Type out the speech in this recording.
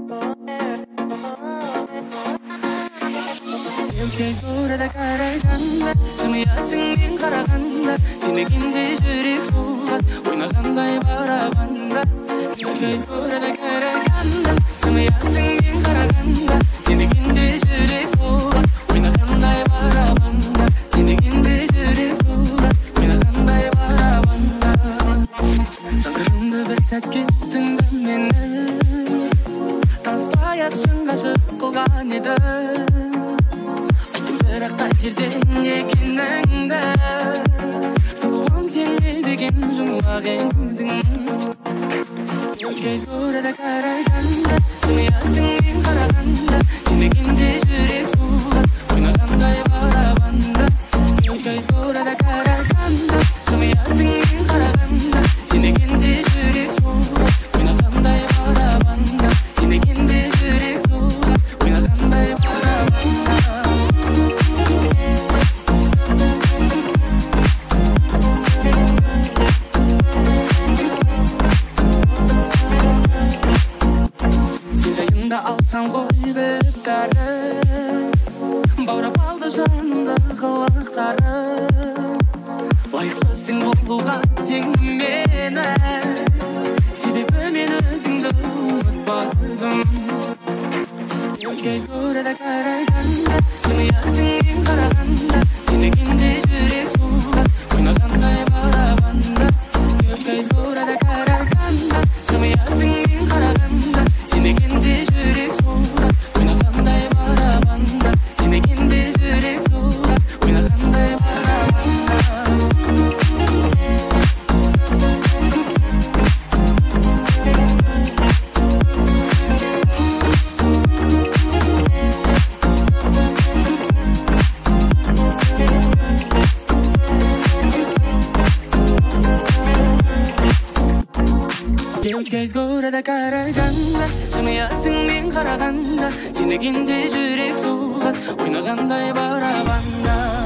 Көз көреді қарайғанда, жымиясың мен қарағанда, сенегенде жүрек соғады, ойнағандай барабанда. Көз көреді қарайғанда, жымиясың мен қарағанда, сенегенде жүрек соғады, ойнағандай барабанда. Сенегенде жүрек соғады, ойнағандай барабанда. Жазырымды бір сәтке тыңда мені, таныспай-ақ шын ғашық қылған еді. Бірақ қай жерден екеніңді, сұлуым сен не деген жұмбақ едің. Көз көреді қарайғанда, жымиясың мен қарағанда, сенегенде жүрек соғады, ойнағандай барабанда. Көз көреді қарайғанда, жымиясың мен қарағанда, сенегенде жүрек соғады, ойнағандай барабанда. Сенегенде жүрек соғады, ойнағандай барабанда. Алсам ғой бөктәрі, баурап алды жанымды қылықтары. Лайықтысың болуға тең мені, себебі мен өзіңді ұмытпадым. Көз көреді қарайғанда, жымиясың мен қарағанда, сенегенде жүрек соғады, ойнағандай барабанда. Көз көреді қарайғанда, жымиясың мен қарағанда, сенегенде жүрек соғады, ойнағандай барабанда. Сенегенде жүрек соғады, ойнағандай барабанда. Көз көреді қарайғанда, жымиясың мен қарағанда, сенегенде жүрек соғады, ойнағандай барабанда.